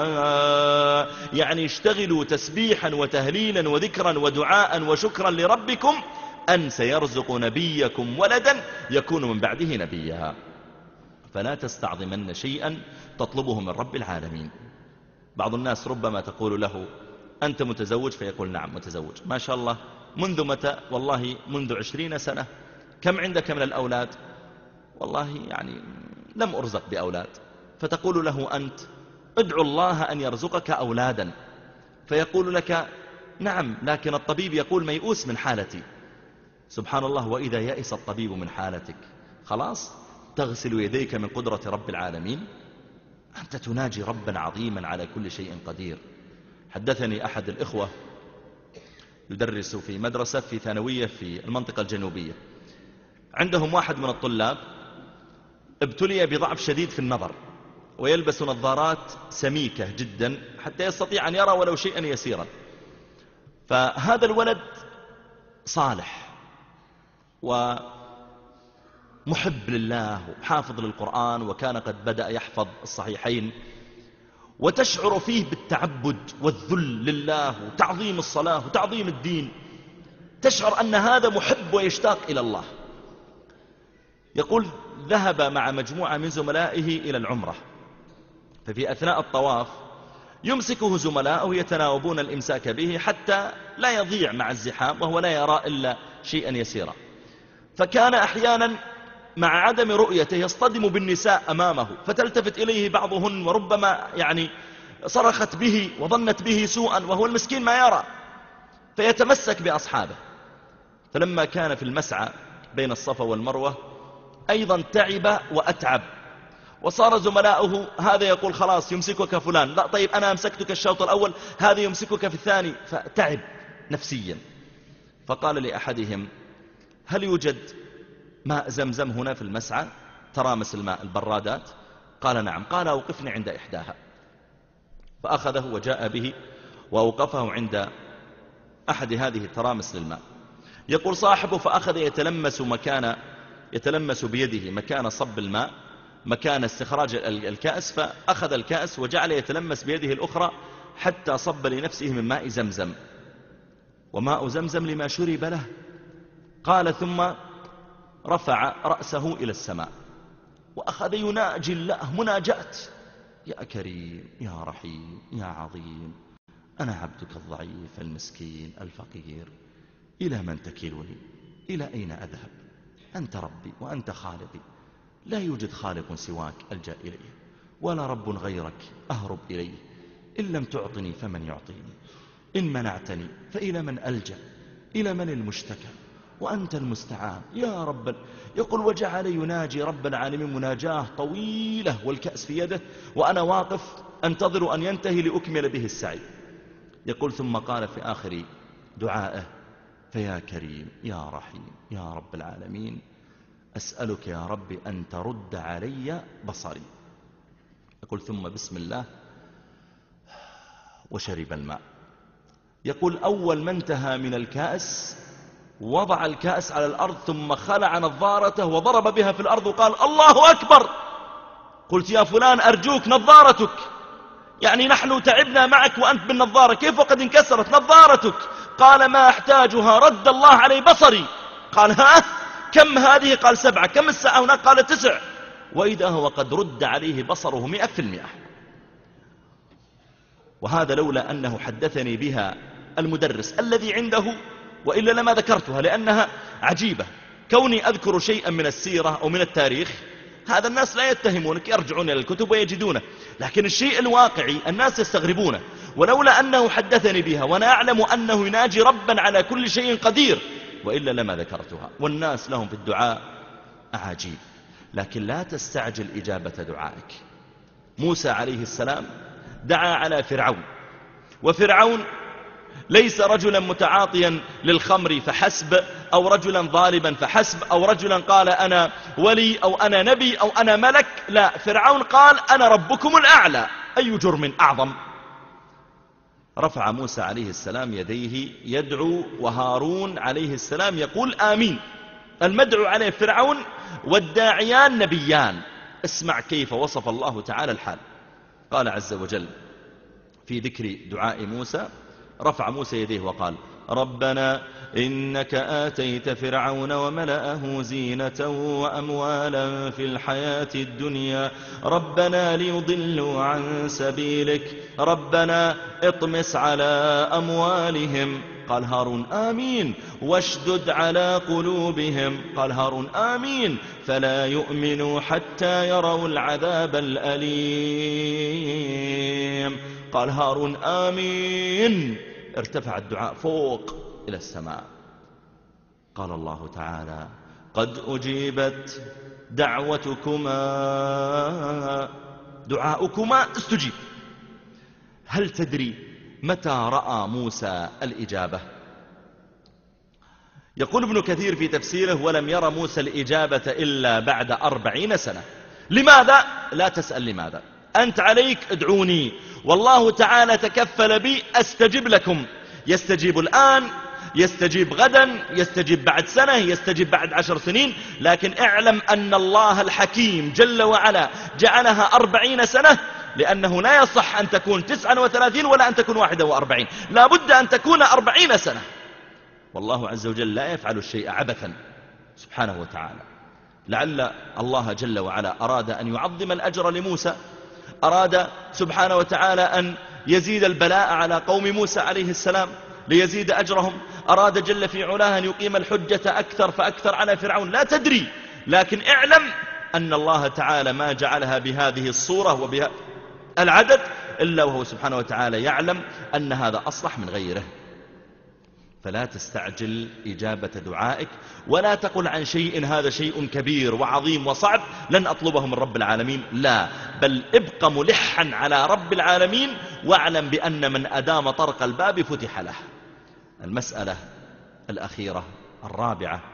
يعني اشتغلوا تسبيحا وتهليلا وذكرا ودعاء وشكرا لربكم أن سيرزق نبيكم ولدا يكون من بعده نبيا. فلا تستعظمن شيئا تطلبه من رب العالمين. بعض الناس ربما تقول له أنت متزوج؟ فيقول نعم متزوج. ما شاء الله، منذ متى؟ والله منذ عشرين سنة. كم عندك من الأولاد؟ والله يعني لم أرزق بأولاد. فتقول له أنت ادعو الله أن يرزقك أولادا، فيقول لك نعم لكن الطبيب يقول ميؤوس من حالتي. سبحان الله، وإذا يئس الطبيب من حالتك خلاص تغسل يديك من قدرة رب العالمين. أنت تناجي ربا عظيما على كل شيء قدير. حدثني أحد الإخوة يدرس في مدرسة في ثانوية في المنطقة الجنوبية، عندهم واحد من الطلاب ابتلي بضعف شديد في النظر ويلبس نظارات سميكة جدا حتى يستطيع أن يرى ولو شيئا يسيرا. فهذا الولد صالح ومحب لله وحافظ للقرآن وكان قد بدأ يحفظ الصحيحين، وتشعر فيه بالتعبد والذل لله وتعظيم الصلاة وتعظيم الدين، تشعر أن هذا محب ويشتاق إلى الله. يقول ذهب مع مجموعة من زملائه إلى العمرة، ففي أثناء الطواف يمسكه زملاؤه يتناوبون الإمساك به حتى لا يضيع مع الزحام وهو لا يرى إلا شيئا يسيرا. فكان أحيانا مع عدم رؤيته يصطدم بالنساء أمامه فتلتفت إليه بعضهن وربما يعني صرخت به وظنت به سوءا وهو المسكين ما يرى، فيتمسك بأصحابه. فلما كان في المسعى بين الصفا والمروة أيضا تعب وأتعب، وصار زملاؤه هذا يقول خلاص يمسكك فلان، لا طيب أنا أمسكتك الشوط الأول، هذا يمسكك في الثاني، فتعب نفسيا. فقال لأحدهم هل يوجد ماء زمزم هنا في المسعى؟ ترامس الماء البرادات. قال نعم. قال أوقفني عند إحداها. فأخذه وجاء به وأوقفه عند أحد هذه الترامس للماء. يقول صاحبه فأخذ يتلمس مكان يتلمس بيده مكان صب الماء مكان استخراج الكأس، فأخذ الكأس وجعل يتلمس بيده الأخرى حتى صب لنفسه من ماء زمزم، وماء زمزم لما شرب له. قال ثم رفع رأسه إلى السماء وأخذ يناجي الله مناجاة: يا كريم يا رحيم يا عظيم، أنا عبدك الضعيف المسكين الفقير، إلى من تكلني؟ إلى أين أذهب؟ أنت ربي وأنت خالقي، لا يوجد خالق سواك ألجأ إليه، ولا رب غيرك أهرب إليه. إن لم تعطني فمن يعطيني، إن منعتني فإلى من ألجأ؟ إلى من المشتكى؟ وأنت المستعان يا رب. يقول: وجعل يناجي رب العالمين مناجاه طويلة والكأس في يده، وأنا واقف أنتظر أن ينتهي لأكمل به السعي. يقول: ثم قال في آخر دعائه: فيا كريم يا رحيم يا رب العالمين، أسألك يا رب أن ترد علي بصري. يقول: ثم بسم الله وشرب الماء. يقول: أول ما انتهى من الكأس وضع الكأس على الأرض، ثم خلع نظارته وضرب بها في الأرض وقال: الله أكبر. قلت: يا فلان أرجوك نظارتك، يعني نحن تعبنا معك وأنت بالنظارة، كيف وقد انكسرت نظارتك؟ قال: ما أحتاجها، رد الله علي بصري. قال: ها كم هذه؟ قال: سبعة. كم الساعة هناك؟ قال: تسع. وإذا هو قد رد عليه بصره مئة في المئة. وهذا لولا أنه حدثني بها المدرس الذي عنده، وإلا لما ذكرتها، لأنها عجيبة. كوني أذكر شيئا من السيرة أو من التاريخ، هذا الناس لا يتهمونك، يرجعون إلى الكتب ويجدونه، لكن الشيء الواقعي الناس يستغربونه. ولولا أنه حدثني بها وأنا أعلم أنه يناجي ربا على كل شيء قدير، وإلا لما ذكرتها. والناس لهم في الدعاء أعاجيب، لكن لا تستعجل إجابة دعائك. موسى عليه السلام دعا على فرعون، وفرعون ليس رجلا متعاطيا للخمر فحسب، أو رجلا ظالما فحسب، أو رجلا قال أنا ولي أو أنا نبي أو أنا ملك. لا، فرعون قال: أنا ربكم الأعلى. أي جرم أعظم؟ رفع موسى عليه السلام يديه يدعو، وهارون عليه السلام يقول آمين. المدعو عليه فرعون والداعيان نبيان. اسمع كيف وصف الله تعالى الحال. قال عز وجل في ذكر دعاء موسى: رفع موسى يديه وقال: ربنا إنك آتيت فرعون وملأه زينة وأموالا في الحياة الدنيا، ربنا ليضلوا عن سبيلك، ربنا اطمس على أموالهم. قال هارون آمين. واشدد على قلوبهم. قال هارون آمين. فلا يؤمنوا حتى يروا العذاب الأليم. قال هارون آمين. ارتفع الدعاء فوق إلى السماء. قال الله تعالى: قد أجيبت دعوتكما، دعاؤكما استجيب. هل تدري متى رأى موسى الإجابة؟ يقول ابن كثير في تفسيره: ولم يرى موسى الإجابة إلا بعد أربعين سنة. لماذا؟ لا تسأل لماذا، أنت عليك ادعوني، والله تعالى تكفل بي أستجب لكم. يستجيب الآن، يستجيب غدا، يستجيب بعد سنة، يستجيب بعد عشر سنين، لكن اعلم أن الله الحكيم جل وعلا جعلها أربعين سنة، لأنه لا يصح أن تكون تسعة وثلاثين ولا أن تكون واحدة وأربعين، لا بد أن تكون أربعين سنة. والله عز وجل لا يفعل الشيء عبثا سبحانه وتعالى. لعل الله جل وعلا أراد أن يعظم الأجر لموسى، أراد سبحانه وتعالى أن يزيد البلاء على قوم موسى عليه السلام ليزيد أجرهم، أراد جل في علاه أن يقيم الحجة أكثر فأكثر على فرعون. لا تدري، لكن اعلم أن الله تعالى ما جعلها بهذه الصورة وبها العدد إلا وهو سبحانه وتعالى يعلم أن هذا أصلح من غيره. فلا تستعجل إجابة دعائك، ولا تقل عن شيء هذا شيء كبير وعظيم وصعب لن أطلبه من رب العالمين. لا، بل ابق ملحا على رب العالمين، واعلم بأن من أدام طرق الباب فتح له. المسألة الأخيرة الرابعة